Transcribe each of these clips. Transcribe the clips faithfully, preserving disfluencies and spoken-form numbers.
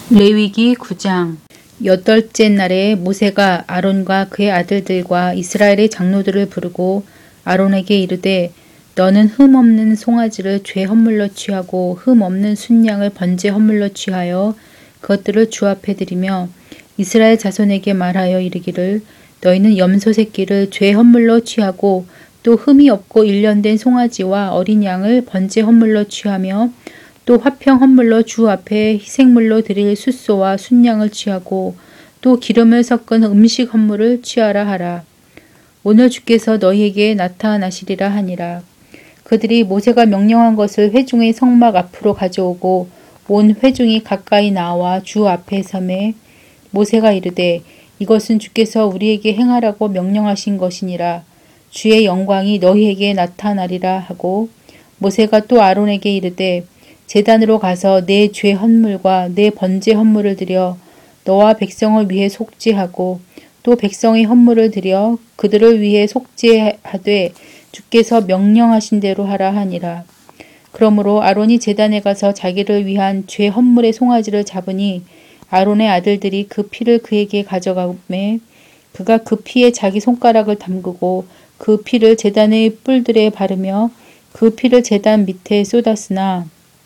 레위기 구 장. 여덟째 날에 모세가 아론과 그의 아들들과 이스라엘의 장로들을 부르고 아론에게 이르되 너는 흠 없는 송아지를 죄 헌물로 취하고 흠 없는 순양을 번제 헌물로 취하여 그것들을 주 앞에 드리며 이스라엘 자손에게 말하여 이르기를 너희는 염소 새끼를 죄 헌물로 취하고 또 흠이 없고 일련된 송아지와 어린 양을 번제 헌물로 취하며 또 화평 헌물로 주 앞에 희생물로 드릴 숫소와 순양을 취하고 또 기름을 섞은 음식 헌물을 취하라 하라. 오늘 주께서 너희에게 나타나시리라 하니라. 그들이 모세가 명령한 것을 회중의 성막 앞으로 가져오고 온 회중이 가까이 나와 주 앞에 서매 모세가 이르되 이것은 주께서 우리에게 행하라고 명령하신 것이니라. 주의 영광이 너희에게 나타나리라 하고 모세가 또 아론에게 이르되 제단으로 가서 내 죄 헌물과 내 번제 헌물을 드려 너와 백성을 위해 속죄하고 또 백성의 헌물을 드려 그들을 위해 속죄하되 주께서 명령하신 대로 하라 하니라. 그러므로 아론이 제단에 가서 자기를 위한 죄 헌물의 송아지를 잡으니 아론의 아들들이 그 피를 그에게 가져가매 그가 그 피에 자기 손가락을 담그고 그 피를 제단의 뿔들에 바르며 그 피를 제단 밑에 쏟았으나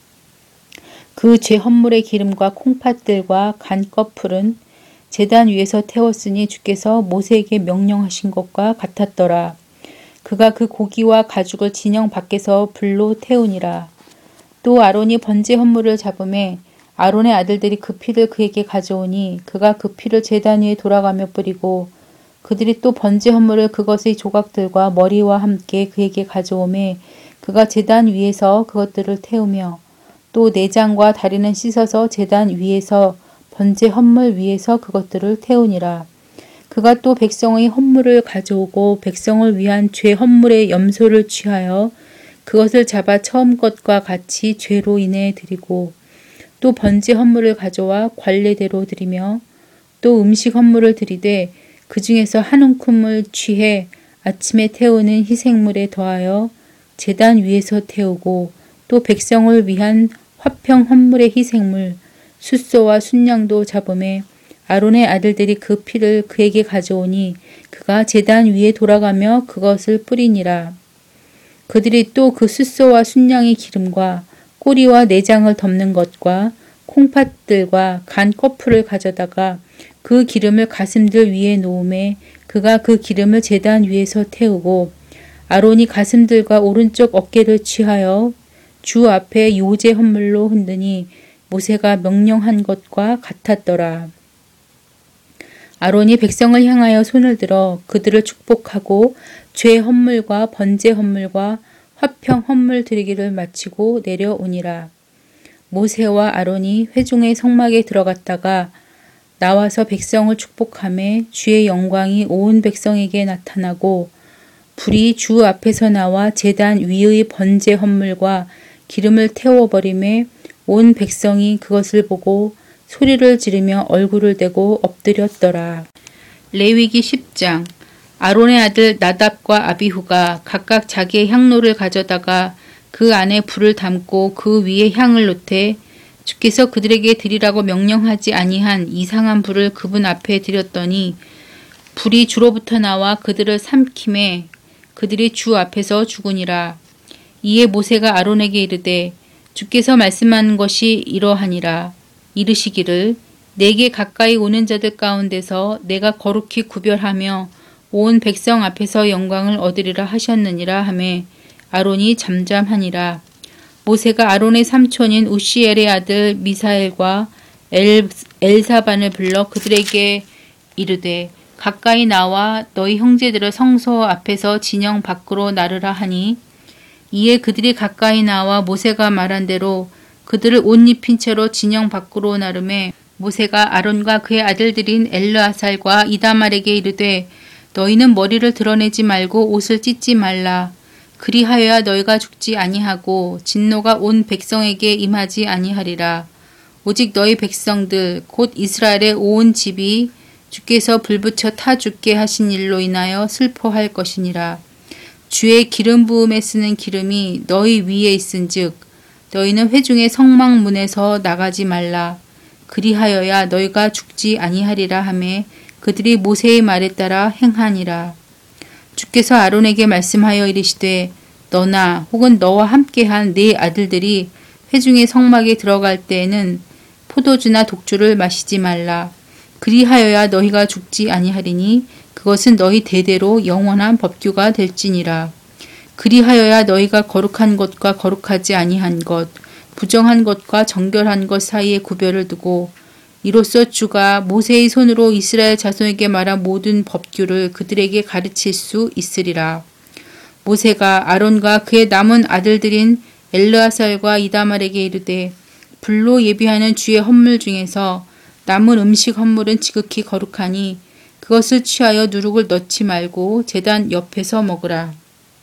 그 죄 헌물의 기름과 콩팥들과 간 껍풀은 제단 위에서 태웠으니 주께서 모세에게 명령하신 것과 같았더라. 그가 그 고기와 가죽을 진영 밖에서 불로 태우니라. 또 아론이 번제 헌물을 잡음에 아론의 아들들이 그 피를 그에게 가져오니 그가 그 피를 제단 위에 돌아가며 뿌리고 그들이 또 번제 헌물을 그것의 조각들과 머리와 함께 그에게 가져오매 그가 제단 위에서 그것들을 태우며 또 내장과 다리는 씻어서 제단 위에서 번제 헌물 위에서 그것들을 태우니라. 그가 또 백성의 헌물을 가져오고 백성을 위한 죄 헌물의 염소를 취하여 그것을 잡아 처음 것과 같이 죄로 인해 드리고 또 번제 헌물을 가져와 관례대로 드리며 또 음식 헌물을 드리되 그 중에서 한 움큼을 취해 아침에 태우는 희생물에 더하여 제단 위에서 태우고 또 백성을 위한 화평 헌물의 희생물 숫소와 순양도 잡음에 아론의 아들들이 그 피를 그에게 가져오니 그가 제단 위에 돌아가며 그것을 뿌리니라. 그들이 또 그 숫소와 순양의 기름과 꼬리와 내장을 덮는 것과 콩팥들과 간 껍풀을 가져다가 그 기름을 가슴들 위에 놓음에 그가 그 기름을 제단 위에서 태우고 아론이 가슴들과 오른쪽 어깨를 취하여 주 앞에 요제 헌물로 흔드니 모세가 명령한 것과 같았더라. 아론이 백성을 향하여 손을 들어 그들을 축복하고 죄 헌물과 번제 헌물과 화평 헌물 드리기를 마치고 내려오니라. 모세와 아론이 회중의 성막에 들어갔다가 나와서 백성을 축복하매 주의 영광이 온 백성에게 나타나고 불이 주 앞에서 나와 제단 위의 번제 헌물과 기름을 태워버리매 온 백성이 그것을 보고 소리를 지르며 얼굴을 대고 엎드렸더라. 레위기 십 장. 아론의 아들 나답과 아비후가 각각 자기의 향로를 가져다가 그 안에 불을 담고 그 위에 향을 놓되 주께서 그들에게 드리라고 명령하지 아니한 이상한 불을 그분 앞에 드렸더니 불이 주로부터 나와 그들을 삼킴에 그들이 주 앞에서 죽으니라. 이에 모세가 아론에게 이르되 주께서 말씀하는 것이 이러하니라. 이르시기를 내게 가까이 오는 자들 가운데서 내가 거룩히 구별하며 온 백성 앞에서 영광을 얻으리라 하셨느니라 하매 아론이 잠잠하니라. 모세가 아론의 삼촌인 우시엘의 아들 미사엘과 엘, 엘사반을 불러 그들에게 이르되 가까이 나와 너희 형제들을 성소 앞에서 진영 밖으로 나르라 하니 이에 그들이 가까이 나와 모세가 말한 대로 그들을 옷 입힌 채로 진영 밖으로 나르매 모세가 아론과 그의 아들들인 엘르아살과 이다말에게 이르되 너희는 머리를 드러내지 말고 옷을 찢지 말라. 그리하여야 너희가 죽지 아니하고 진노가 온 백성에게 임하지 아니하리라. 오직 너희 백성들 곧 이스라엘의 온 집이 주께서 불붙여 타 죽게 하신 일로 인하여 슬퍼할 것이니라. 주의 기름 부음에 쓰는 기름이 너희 위에 있은즉 너희는 회중의 성막문에서 나가지 말라. 그리하여야 너희가 죽지 아니하리라 하매 그들이 모세의 말에 따라 행하니라. 주께서 아론에게 말씀하여 이르시되 너나 혹은 너와 함께한 네 아들들이 회중의 성막에 들어갈 때에는 포도주나 독주를 마시지 말라. 그리하여야 너희가 죽지 아니하리니 그것은 너희 대대로 영원한 법규가 될지니라. 그리하여야 너희가 거룩한 것과 거룩하지 아니한 것, 부정한 것과 정결한 것 사이에 구별을 두고 이로써 주가 모세의 손으로 이스라엘 자손에게 말한 모든 법규를 그들에게 가르칠 수 있으리라. 모세가 아론과 그의 남은 아들들인 엘르아살과 이다말에게 이르되 불로 예비하는 주의 헌물 중에서 남은 음식 헌물은 지극히 거룩하니 그것을 취하여 누룩을 넣지 말고 제단 옆에서 먹으라.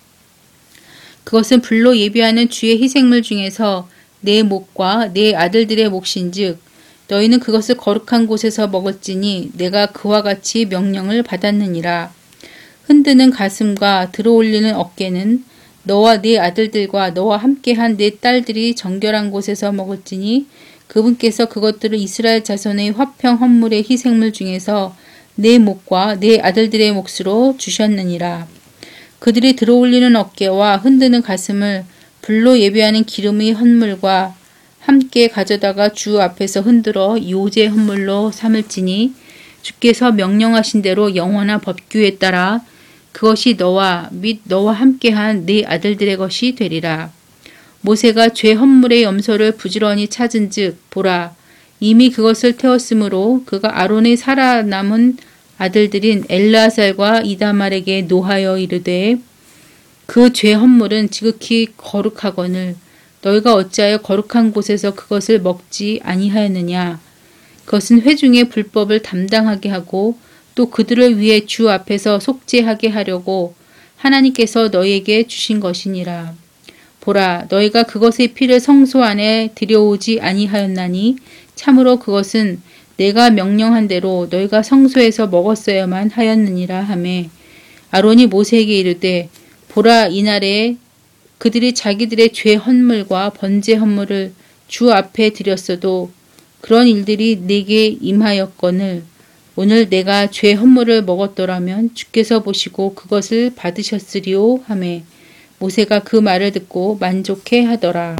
그것은 불로 예비하는 주의 희생물 중에서 내 목과 내 아들들의 몫인즉 너희는 그것을 거룩한 곳에서 먹을지니 내가 그와 같이 명령을 받았느니라. 흔드는 가슴과 들어올리는 어깨는 너와 네 아들들과 너와 함께한 네 딸들이 정결한 곳에서 먹을지니 그분께서 그것들을 이스라엘 자손의 화평 헌물의 희생물 중에서 내 목과 내 아들들의 몫으로 주셨느니라. 그들이 들어올리는 어깨와 흔드는 가슴을 불로 예배하는 기름의 헌물과 함께 가져다가 주 앞에서 흔들어 요제 헌물로 삼을지니 주께서 명령하신 대로 영원한 법규에 따라 그것이 너와 및 너와 함께한 네 아들들의 것이 되리라. 모세가 죄 헌물의 염소를 부지런히 찾은즉 보라 이미 그것을 태웠으므로 그가 아론의 살아남은 아들들인 엘르아살과 이다말에게 노하여 이르되 그 죄 헌물은 지극히 거룩하거늘 너희가 어찌하여 거룩한 곳에서 그것을 먹지 아니하였느냐. 그것은 회중의 불법을 담당하게 하고 또 그들을 위해 주 앞에서 속죄하게 하려고 하나님께서 너희에게 주신 것이니라. 보라 너희가 그것의 피를 성소 안에 들여오지 아니하였나니 참으로 그것은 내가 명령한 대로 너희가 성소에서 먹었어야만 하였느니라 하매 아론이 모세에게 이르되 보라 이날에 그들이 자기들의 죄 헌물과 번제 헌물을 주 앞에 드렸어도 그런 일들이 내게 임하였거늘 오늘 내가 죄 헌물을 먹었더라면 주께서 보시고 그것을 받으셨으리오 하매 모세가 그 말을 듣고 만족해 하더라.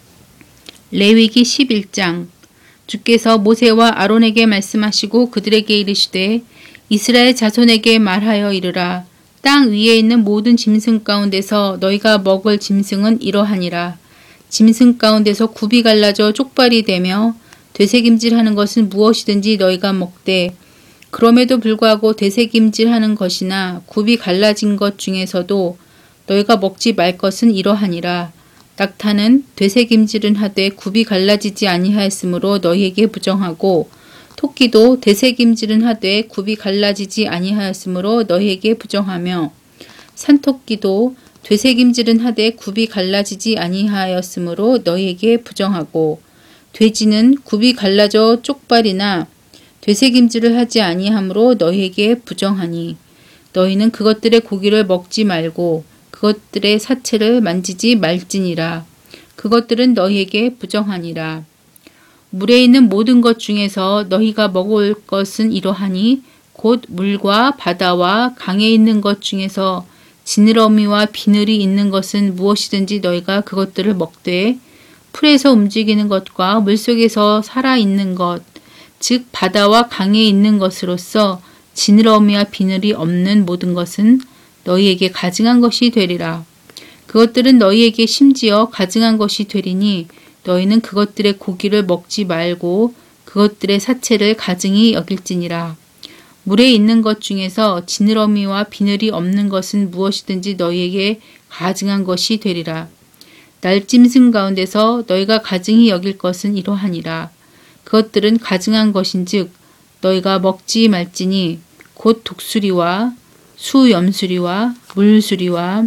레위기 십일 장. 주께서 모세와 아론에게 말씀하시고 그들에게 이르시되 이스라엘 자손에게 말하여 이르라. 땅 위에 있는 모든 짐승 가운데서 너희가 먹을 짐승은 이러하니라. 짐승 가운데서 굽이 갈라져 쪽발이 되며 되새김질하는 것은 무엇이든지 너희가 먹되 그럼에도 불구하고 되새김질하는 것이나 굽이 갈라진 것 중에서도 너희가 먹지 말 것은 이러하니라. 낙타는 되새김질은 하되 굽이 갈라지지 아니하였으므로 너희에게 부정하고 토끼도 되새김질은 하되 굽이 갈라지지 아니하였으므로 너희에게 부정하며 산토끼도 되새김질은 하되 굽이 갈라지지 아니하였으므로 너희에게 부정하고 돼지는 굽이 갈라져 쪽발이나 되새김질을 하지 아니하므로 너희에게 부정하니 너희는 그것들의 고기를 먹지 말고 그것들의 사체를 만지지 말지니라. 그것들은 너희에게 부정하니라. 물에 있는 모든 것 중에서 너희가 먹을 것은 이러하니 곧 물과 바다와 강에 있는 것 중에서 지느러미와 비늘이 있는 것은 무엇이든지 너희가 그것들을 먹되 풀에서 움직이는 것과 물속에서 살아있는 것, 즉 바다와 강에 있는 것으로서 지느러미와 비늘이 없는 모든 것은 너희에게 가증한 것이 되리라. 그것들은 너희에게 심지어 가증한 것이 되리니 너희는 그것들의 고기를 먹지 말고 그것들의 사체를 가증히 여길지니라. 물에 있는 것 중에서 지느러미와 비늘이 없는 것은 무엇이든지 너희에게 가증한 것이 되리라. 날짐승 가운데서 너희가 가증히 여길 것은 이러하니라. 그것들은 가증한 것인즉 너희가 먹지 말지니 곧 독수리와 수염수리와 물수리와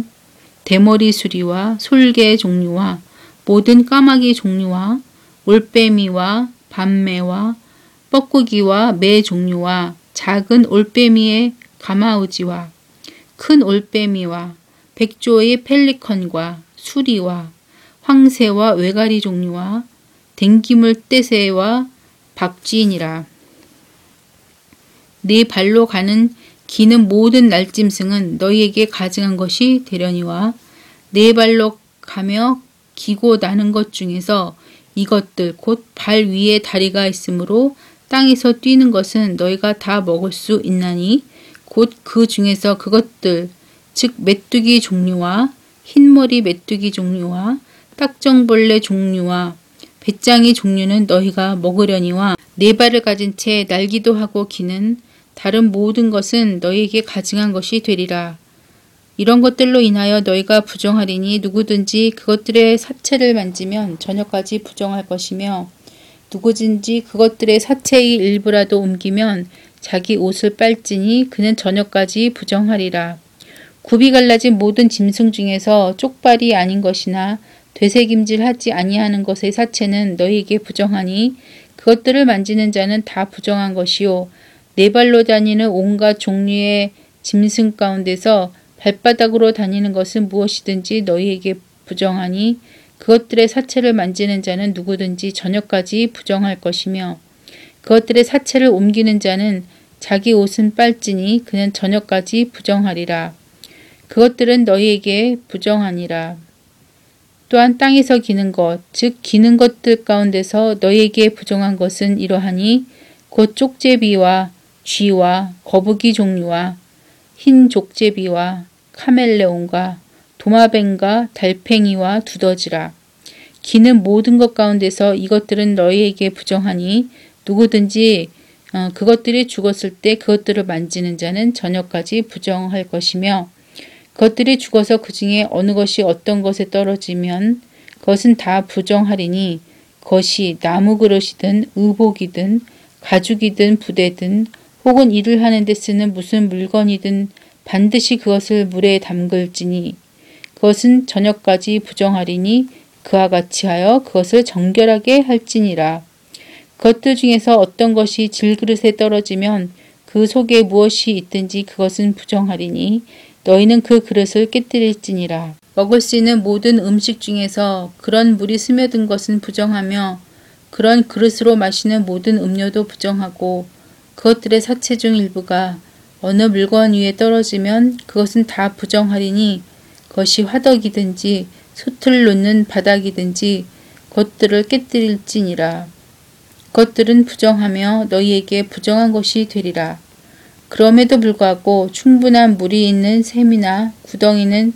대머리수리와 솔개 종류와 모든 까마귀 종류와 올빼미와 밤매와 뻐꾸기와 매 종류와 작은 올빼미의 가마우지와 큰 올빼미와 백조의 펠리컨과 수리와 황새와 외가리 종류와 댕기물 떼새와 박쥐니라. 네 발로 가는 기는 모든 날짐승은 너희에게 가증한 것이 되려니와 네 발로 가며 기고 나는 것 중에서 이것들 곧 발 위에 다리가 있으므로 땅에서 뛰는 것은 너희가 다 먹을 수 있나니 곧 그 중에서 그것들 즉 메뚜기 종류와 흰머리 메뚜기 종류와 딱정벌레 종류와 배짱이 종류는 너희가 먹으려니와 네 발을 가진 채 날기도 하고 기는 다른 모든 것은 너희에게 가증한 것이 되리라. 이런 것들로 인하여 너희가 부정하리니 누구든지 그것들의 사체를 만지면 저녁까지 부정할 것이며 누구든지 그것들의 사체의 일부라도 옮기면 자기 옷을 빨지니 그는 저녁까지 부정하리라. 굽이 갈라진 모든 짐승 중에서 쪽발이 아닌 것이나 되새김질하지 아니하는 것의 사체는 너희에게 부정하니 그것들을 만지는 자는 다 부정한 것이요 네 발로 다니는 온갖 종류의 짐승 가운데서 발바닥으로 다니는 것은 무엇이든지 너희에게 부정하니 그것들의 사체를 만지는 자는 누구든지 저녁까지 부정할 것이며 그것들의 사체를 옮기는 자는 자기 옷은 빨지니 그는 저녁까지 부정하리라. 그것들은 너희에게 부정하니라. 또한 땅에서 기는 것, 즉 기는 것들 가운데서 너희에게 부정한 것은 이러하니 곧 쪽제비와 쥐와 거북이 종류와 흰 족제비와 카멜레온과 도마뱀과 달팽이와 두더지라. 기는 모든 것 가운데서 이것들은 너희에게 부정하니 누구든지 어, 그것들이 죽었을 때 그것들을 만지는 자는 저녁까지 부정할 것이며 그것들이 죽어서 그 중에 어느 것이 어떤 것에 떨어지면 그것은 다 부정하리니 그것이 나무 그릇이든 의복이든 가죽이든 부대든 혹은 일을 하는 데 쓰는 무슨 물건이든 반드시 그것을 물에 담글지니 그것은 저녁까지 부정하리니 그와 같이 하여 그것을 정결하게 할지니라. 그것들 중에서 어떤 것이 질그릇에 떨어지면 그 속에 무엇이 있든지 그것은 부정하리니 너희는 그 그릇을 깨뜨릴지니라. 먹을 수 있는 모든 음식 중에서 그런 물이 스며든 것은 부정하며 그런 그릇으로 마시는 모든 음료도 부정하고 그것들의 사체 중 일부가 어느 물건 위에 떨어지면 그것은 다 부정하리니 그것이 화덕이든지 솥을 놓는 바닥이든지 그것들을 깨뜨릴지니라. 그것들은 부정하며 너희에게 부정한 것이 되리라. 그럼에도 불구하고 충분한 물이 있는 샘이나 구덩이는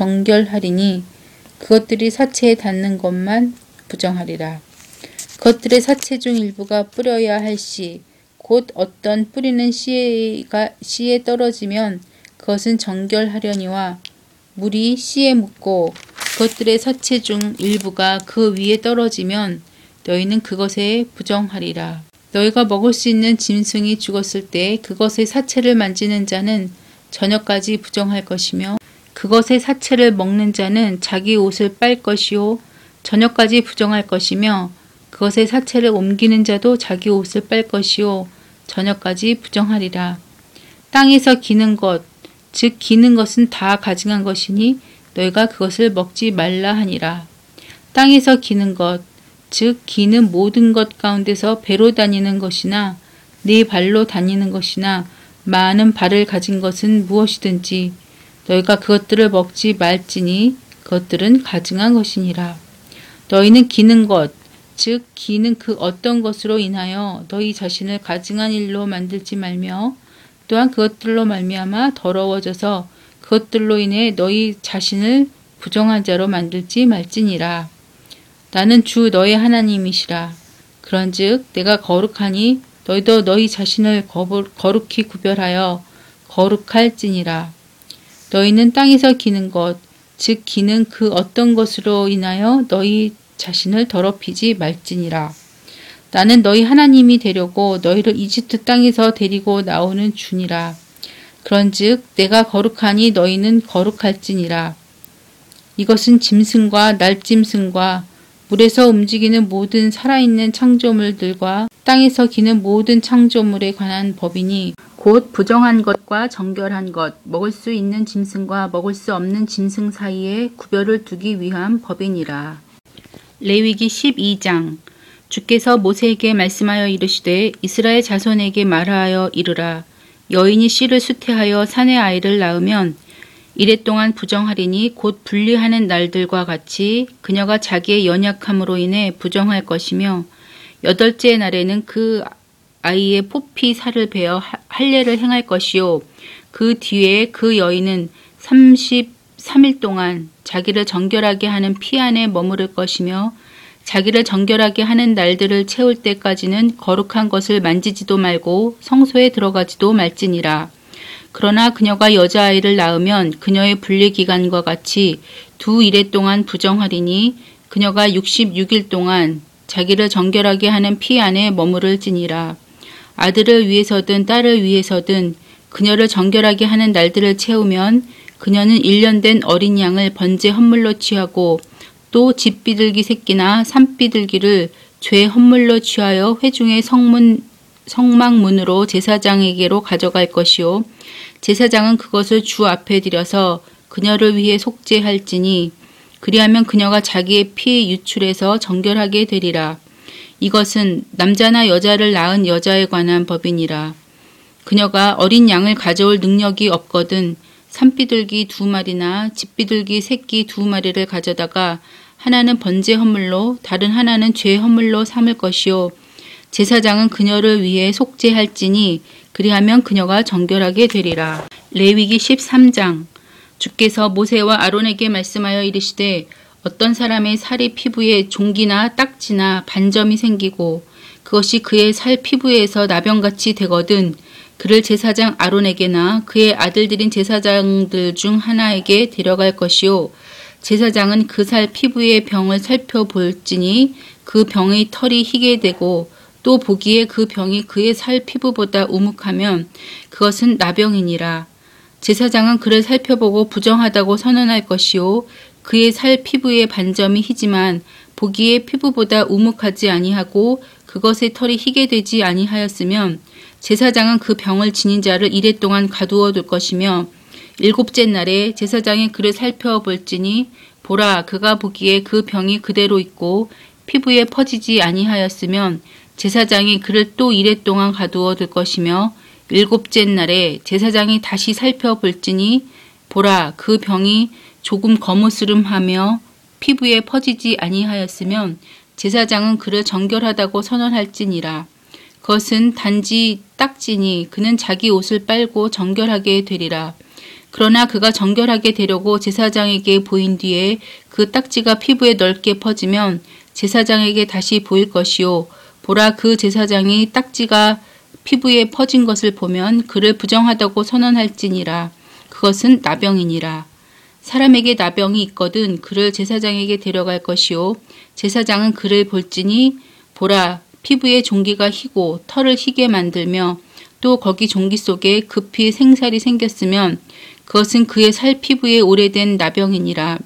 정결하리니 그것들이 사체에 닿는 것만 부정하리라. 그것들의 사체 중 일부가 뿌려야 할 씨, 곧 어떤 뿌리는 씨가 씨에 떨어지면 그것은 정결하려니와 물이 씨에 묻고 그것들의 사체 중 일부가 그 위에 떨어지면 너희는 그것에 부정하리라. 너희가 먹을 수 있는 짐승이 죽었을 때 그것의 사체를 만지는 자는 저녁까지 부정할 것이며 그것의 사체를 먹는 자는 자기 옷을 빨 것이요 저녁까지 부정할 것이며 그것의 사체를 옮기는 자도 자기 옷을 빨 것이요 저녁까지 부정하리라. 땅에서 기는 것, 즉 기는 것은 다 가증한 것이니 너희가 그것을 먹지 말라 하니라. 땅에서 기는 것, 즉 기는 모든 것 가운데서 배로 다니는 것이나 네 발로 다니는 것이나 많은 발을 가진 것은 무엇이든지 너희가 그것들을 먹지 말지니 그것들은 가증한 것이니라. 너희는 기는 것, 즉 기는 그 어떤 것으로 인하여 너희 자신을 가증한 일로 만들지 말며 또한 그것들로 말미암아 더러워져서 그것들로 인해 너희 자신을 부정한 자로 만들지 말지니라. 나는 주 너희 하나님이시라. 그런즉 내가 거룩하니 너희도 너희 자신을 거룩히 구별하여 거룩할지니라. 너희는 땅에서 기는 것, 즉 기는 그 어떤 것으로 인하여 너희 자신을 더럽히지 말지니라. 나는 너희 하나님이 되려고 너희를 이집트 땅에서 데리고 나오는 주니라. 그런즉 내가 거룩하니 너희는 거룩할지니라. 이것은 짐승과 날짐승과 물에서 움직이는 모든 살아있는 창조물들과 땅에서 기는 모든 창조물에 관한 법이니 곧 부정한 것과 정결한 것, 먹을 수 있는 짐승과 먹을 수 없는 짐승 사이에 구별을 두기 위한 법이니라. 레위기 십이 장. 주께서 모세에게 말씀하여 이르시되 이스라엘 자손에게 말하여 이르라. 여인이 씨를 수태하여 사내 아이를 낳으면 이랫동안 부정하리니 곧 분리하는 날들과 같이 그녀가 자기의 연약함으로 인해 부정할 것이며 여덟째 날에는 그 아이의 포피 살을 베어 할례를 행할 것이요 그 뒤에 그 여인은 삼십삼 일 동안 자기를 정결하게 하는 피 안에 머무를 것이며 자기를 정결하게 하는 날들을 채울 때까지는 거룩한 것을 만지지도 말고 성소에 들어가지도 말지니라. 그러나 그녀가 여자아이를 낳으면 그녀의 분리기간과 같이 두 일해 동안 부정하리니 그녀가 육십육 일 동안 자기를 정결하게 하는 피 안에 머무를지니라. 아들을 위해서든 딸을 위해서든 그녀를 정결하게 하는 날들을 채우면 그녀는 일 년 된 어린 양을 번제 헌물로 취하고 또 집비둘기 새끼나 산비둘기를 죄 헌물로 취하여 회중의 성문, 성막문으로 제사장에게로 가져갈 것이요 제사장은 그것을 주 앞에 들여서 그녀를 위해 속죄할지니 그리하면 그녀가 자기의 피 유출해서 정결하게 되리라. 이것은 남자나 여자를 낳은 여자에 관한 법이니라. 그녀가 어린 양을 가져올 능력이 없거든 산비둘기 두 마리나 집비둘기 새끼 두 마리를 가져다가 하나는 번제 헌물로 다른 하나는 죄 헌물로 삼을 것이요 제사장은 그녀를 위해 속죄할지니 그리하면 그녀가 정결하게 되리라. 레위기 십삼 장. 주께서 모세와 아론에게 말씀하여 이르시되 어떤 사람의 살이 피부에 종기나 딱지나 반점이 생기고 그것이 그의 살 피부에서 나병같이 되거든 그를 제사장 아론에게나 그의 아들들인 제사장들 중 하나에게 데려갈 것이요 제사장은 그 살 피부의 병을 살펴볼지니 그 병의 털이 희게 되고 또 보기에 그 병이 그의 살 피부보다 우묵하면 그것은 나병이니라. 제사장은 그를 살펴보고 부정하다고 선언할 것이요 그의 살 피부의 반점이 희지만 보기에 피부보다 우묵하지 아니하고 그것의 털이 희게 되지 아니하였으면 제사장은 그 병을 지닌 자를 이래 동안 가두어 둘 것이며 일곱째 날에 제사장이 그를 살펴볼지니 보라 그가 보기에 그 병이 그대로 있고 피부에 퍼지지 아니하였으면 제사장이 그를 또 이래 동안 가두어 둘 것이며 일곱째 날에 제사장이 다시 살펴볼지니 보라 그 병이 조금 거무스름하며 피부에 퍼지지 아니하였으면 제사장은 그를 정결하다고 선언할지니라. 그것은 단지 딱지니 그는 자기 옷을 빨고 정결하게 되리라. 그러나 그가 정결하게 되려고 제사장에게 보인 뒤에 그 딱지가 피부에 넓게 퍼지면 제사장에게 다시 보일 것이요 보라 그 제사장이 딱지가 피부에 퍼진 것을 보면 그를 부정하다고 선언할지니라. 그것은 나병이니라. 사람에게 나병이 있거든 그를 제사장에게 데려갈 것이요 제사장은 그를 볼지니 보라 피부에 종기가 희고 털을 희게 만들며 또 거기 종기 속에 급히 생살이 생겼으면 그것은 그의 살 피부에 오래된 나병이니라.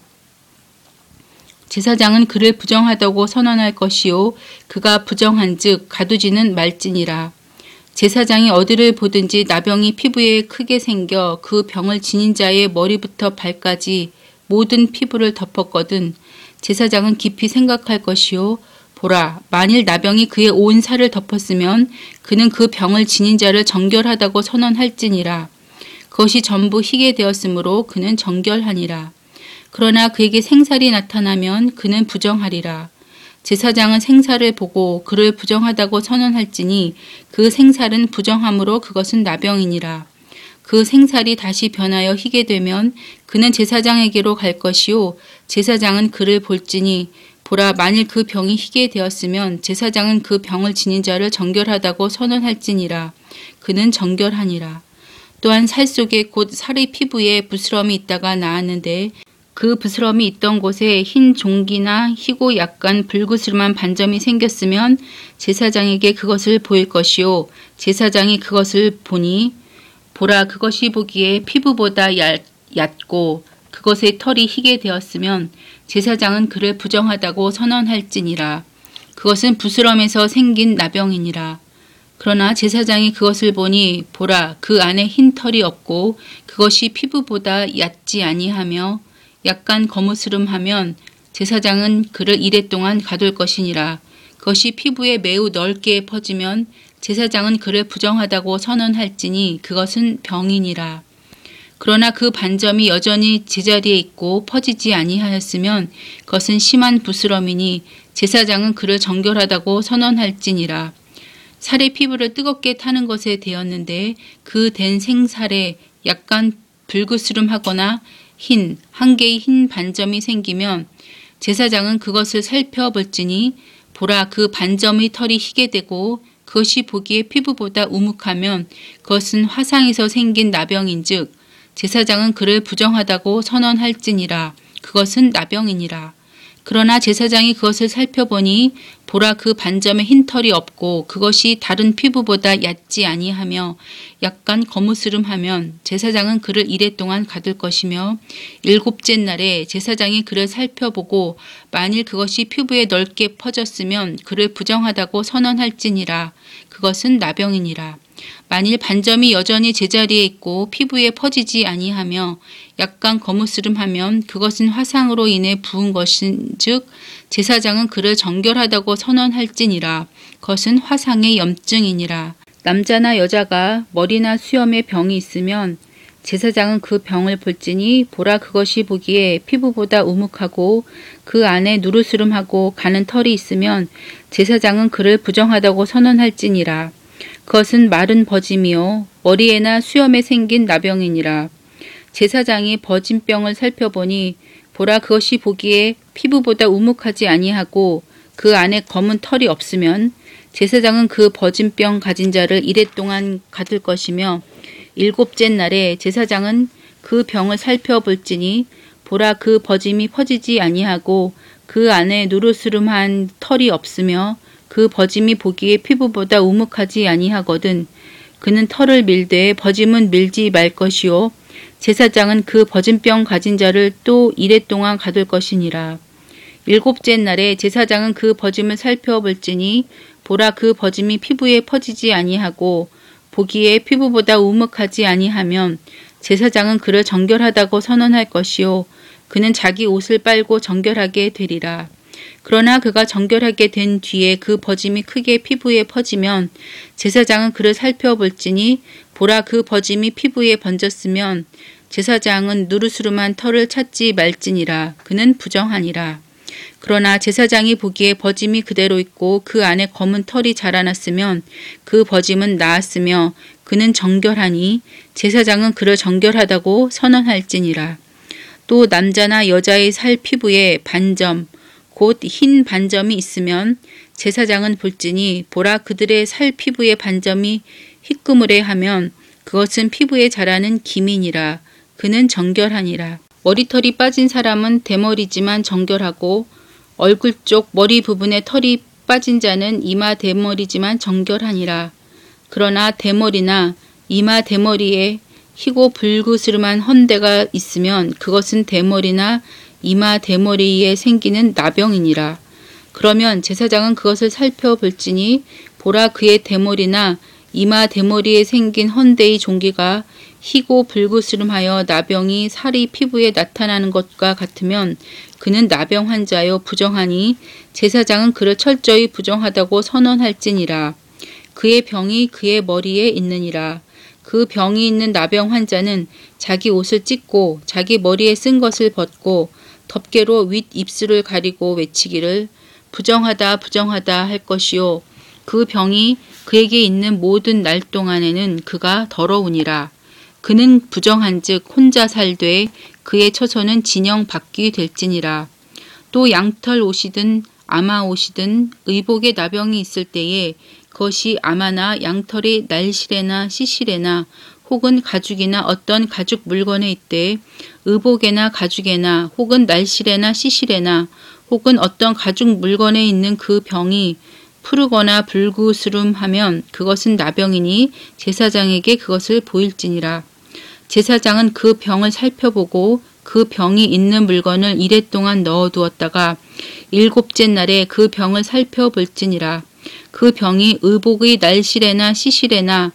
제사장은 그를 부정하다고 선언할 것이요 그가 부정한즉 가두지는 말지니라. 제사장이 어디를 보든지 나병이 피부에 크게 생겨 그 병을 지닌 자의 머리부터 발까지 모든 피부를 덮었거든 제사장은 깊이 생각할 것이요 보라 만일 나병이 그의 온 살을 덮었으면 그는 그 병을 지닌 자를 정결하다고 선언할지니라. 그것이 전부 희게 되었으므로 그는 정결하니라. 그러나 그에게 생살이 나타나면 그는 부정하리라. 제사장은 생살을 보고 그를 부정하다고 선언할지니 그 생살은 부정함으로 그것은 나병이니라. 그 생살이 다시 변하여 희게 되면 그는 제사장에게로 갈 것이요 제사장은 그를 볼지니 보라 만일 그 병이 희게 되었으면 제사장은 그 병을 지닌 자를 정결하다고 선언할지니라. 그는 정결하니라. 또한 살 속에 곧 살의 피부에 부스럼이 있다가 나았는데 그 부스럼이 있던 곳에 흰 종기나 희고 약간 불그스름한 반점이 생겼으면 제사장에게 그것을 보일 것이요 제사장이 그것을 보니 보라 그것이 보기에 피부보다 얇, 얕고 그것의 털이 희게 되었으면 제사장은 그를 부정하다고 선언할지니라. 그것은 부스럼에서 생긴 나병이니라. 그러나 제사장이 그것을 보니 보라 그 안에 흰 털이 없고 그것이 피부보다 얕지 아니하며 약간 거무스름하면 제사장은 그를 이래 동안 가둘 것이니라. 그것이 피부에 매우 넓게 퍼지면 제사장은 그를 부정하다고 선언할지니 그것은 병이니라. 그러나 그 반점이 여전히 제자리에 있고 퍼지지 아니하였으면 그것은 심한 부스럼이니 제사장은 그를 정결하다고 선언할지니라. 살의 피부를 뜨겁게 타는 것에 대었는데 그 된 생살에 약간 불그스름하거나 흰, 한 개의 흰 반점이 생기면 제사장은 그것을 살펴볼지니 보라 그 반점의 털이 희게 되고 그것이 보기에 피부보다 우묵하면 그것은 화상에서 생긴 나병인즉 제사장은 그를 부정하다고 선언할지니라. 그것은 나병이니라. 그러나 제사장이 그것을 살펴보니 보라 그 반점에 흰 털이 없고 그것이 다른 피부보다 얕지 아니하며 약간 거무스름하면 제사장은 그를 이레 동안 가둘 것이며 일곱째 날에 제사장이 그를 살펴보고 만일 그것이 피부에 넓게 퍼졌으면 그를 부정하다고 선언할지니라. 그것은 나병이니라. 만일 반점이 여전히 제자리에 있고 피부에 퍼지지 아니하며 약간 거무스름하면 그것은 화상으로 인해 부은 것인즉 제사장은 그를 정결하다고 선언할지니라. 그것은 화상의 염증이니라. 남자나 여자가 머리나 수염에 병이 있으면 제사장은 그 병을 볼지니 보라 그것이 보기에 피부보다 우묵하고 그 안에 누르스름하고 가는 털이 있으면 제사장은 그를 부정하다고 선언할지니라. 그것은 마른 버짐이요 머리에나 수염에 생긴 나병이니라. 제사장이 버짐병을 살펴보니 보라 그것이 보기에 피부보다 우묵하지 아니하고 그 안에 검은 털이 없으면 제사장은 그 버짐병 가진 자를 이레 동안 가둘 것이며 일곱째 날에 제사장은 그 병을 살펴볼지니 보라 그 버짐이 퍼지지 아니하고 그 안에 누르스름한 털이 없으며 그 버짐이 보기에 피부보다 우묵하지 아니하거든. 그는 털을 밀되 버짐은 밀지 말 것이요 제사장은 그 버짐병 가진 자를 또 이레 동안 가둘 것이니라. 일곱째 날에 제사장은 그 버짐을 살펴볼지니 보라 그 버짐이 피부에 퍼지지 아니하고 보기에 피부보다 우묵하지 아니하면 제사장은 그를 정결하다고 선언할 것이요 그는 자기 옷을 빨고 정결하게 되리라. 그러나 그가 정결하게 된 뒤에 그 버짐이 크게 피부에 퍼지면 제사장은 그를 살펴볼지니 보라 그 버짐이 피부에 번졌으면 제사장은 누르스름한 털을 찾지 말지니라. 그는 부정하니라. 그러나 제사장이 보기에 버짐이 그대로 있고 그 안에 검은 털이 자라났으면 그 버짐은 나았으며 그는 정결하니 제사장은 그를 정결하다고 선언할지니라. 또 남자나 여자의 살 피부에 반점 곧 흰 반점이 있으면 제사장은 볼지니 보라 그들의 살 피부에 반점이 희끄무레 하면 그것은 피부에 자라는 기민이라. 그는 정결하니라. 머리털이 빠진 사람은 대머리지만 정결하고 얼굴 쪽 머리 부분에 털이 빠진 자는 이마 대머리지만 정결하니라. 그러나 대머리나 이마 대머리에 희고 불그스름한 헌대가 있으면 그것은 대머리나 이마 대머리에 생기는 나병이니라. 그러면 제사장은 그것을 살펴볼지니 보라 그의 대머리나 이마 대머리에 생긴 헌대의 종기가 희고 불그스름하여 나병이 살이 피부에 나타나는 것과 같으면 그는 나병 환자여 부정하니 제사장은 그를 철저히 부정하다고 선언할지니라. 그의 병이 그의 머리에 있느니라. 그 병이 있는 나병 환자는 자기 옷을 찢고 자기 머리에 쓴 것을 벗고 덮개로 윗 입술을 가리고 외치기를 부정하다 부정하다 할 것이요 그 병이 그에게 있는 모든 날 동안에는 그가 더러우니라. 그는 부정한즉 혼자 살되 그의 처소는 진영 밖이 될지니라. 또 양털 옷이든 아마 옷이든 의복에 나병이 있을 때에 그것이 아마나 양털이 날실에나 시실에나 혹은 가죽이나 어떤 가죽 물건에 있되 의복에나 가죽에나 혹은 날실에나 시실에나 혹은 어떤 가죽 물건에 있는 그 병이 푸르거나 불구스름하면 그것은 나병이니 제사장에게 그것을 보일지니라. 제사장은 그 병을 살펴보고 그 병이 있는 물건을 이레 동안 넣어두었다가 일곱째 날에 그 병을 살펴볼지니라. 그 병이 의복의 날실에나 시실에나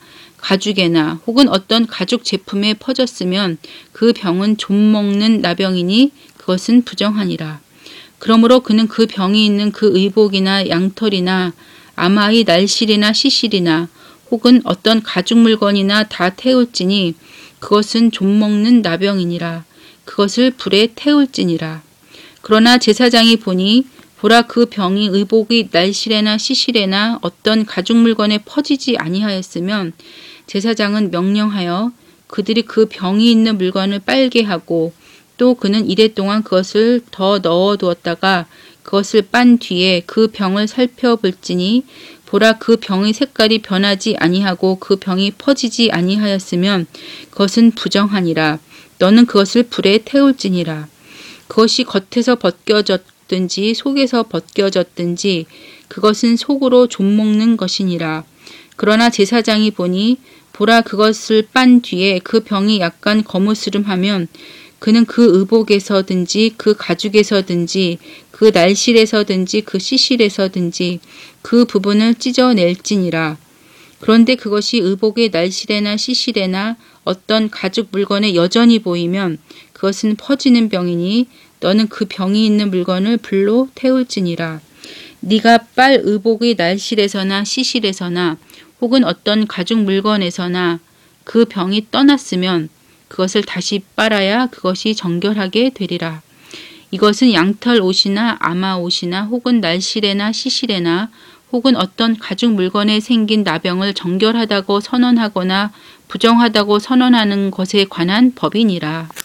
가죽에나 혹은 어떤 가죽 제품에 퍼졌으면 그 병은 좀 먹는 나병이니 그것은 부정하니라. 그러므로 그는 그 병이 있는 그 의복이나 양털이나 아마의 날실이나 시실이나 혹은 어떤 가죽 물건이나 다 태울지니 그것은 좀먹는 나병이니라. 그것을 불에 태울지니라. 그러나 제사장이 보니 보라 그 병이 의복의 날실에나 시실에나 어떤 가죽 물건에 퍼지지 아니하였으면 제사장은 명령하여 그들이 그 병이 있는 물건을 빨게 하고 또 그는 이래 동안 그것을 더 넣어두었다가 그것을 빤 뒤에 그 병을 살펴볼지니 보라 그 병의 색깔이 변하지 아니하고 그 병이 퍼지지 아니하였으면 그것은 부정하니라. 너는 그것을 불에 태울지니라. 그것이 겉에서 벗겨졌든지 속에서 벗겨졌든지 그것은 속으로 좀먹는 것이니라. 그러나 제사장이 보니 보라 그것을 빤 뒤에 그 병이 약간 거무스름하면 그는 그 의복에서든지 그 가죽에서든지 그 날실에서든지 그 시실에서든지 그 부분을 찢어낼지니라. 그런데 그것이 의복의 날실에나 시실에나 어떤 가죽 물건에 여전히 보이면 그것은 퍼지는 병이니 너는 그 병이 있는 물건을 불로 태울지니라. 네가 빨 의복의 날실에서나 시실에서나 혹은 어떤 가죽 물건에서나 그 병이 떠났으면 그것을 다시 빨아야 그것이 정결하게 되리라. 이것은 양털 옷이나 아마 옷이나 혹은 날실에나 시실에나 혹은 어떤 가죽 물건에 생긴 나병을 정결하다고 선언하거나 부정하다고 선언하는 것에 관한 법이니라.